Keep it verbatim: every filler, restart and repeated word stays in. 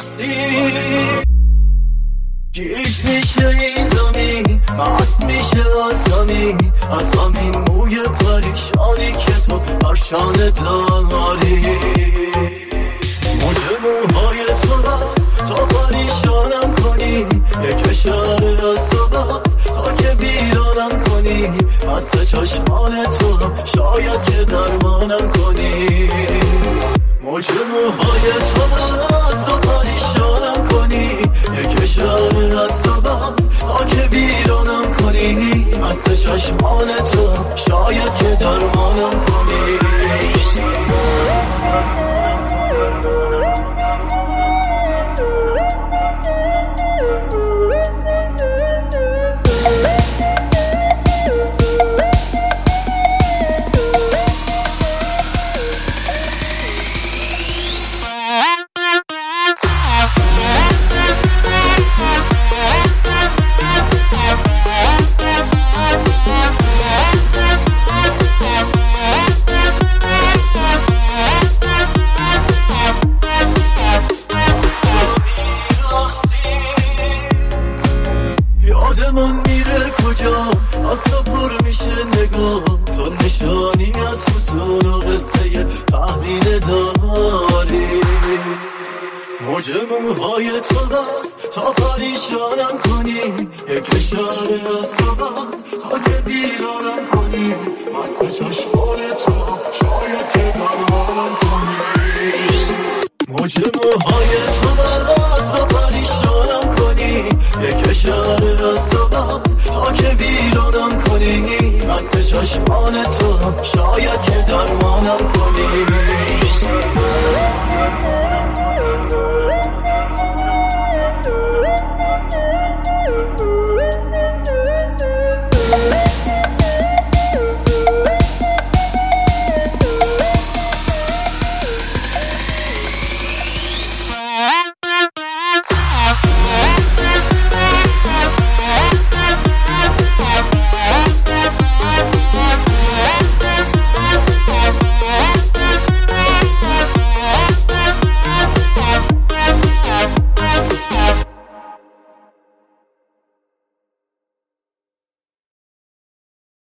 میرقصی گیج میشه این زمین مست میشه آسمی از همین موی پریشانی که تو پرشانه داری موج موهای تو بس تا پریشانم کنی یک اشاره از تو بس تا که بیرانم کنی مست چشمان تو شاید که درمانم کنی موج موهای تو بس تا پریشانم کنی یک اشاره از تو بس تا که بیرانم کنی مست چشمان تو شاید که درمانم کنی یادمون میره کجا از تو پر میشه نگاه تو نشانی از فسون و قصه تحمیل داری موج موهای تو بس تا پریشانم کنی یک اشاره از تو بس تا که بیرانم کنی مست چشمان تو شاید که درمانم کنی موج موهای تو بس تا پریشانم کنی یک اشاره از تو بس تا که بیرانم کنی مست چشمان تو شاید که درمانم کنی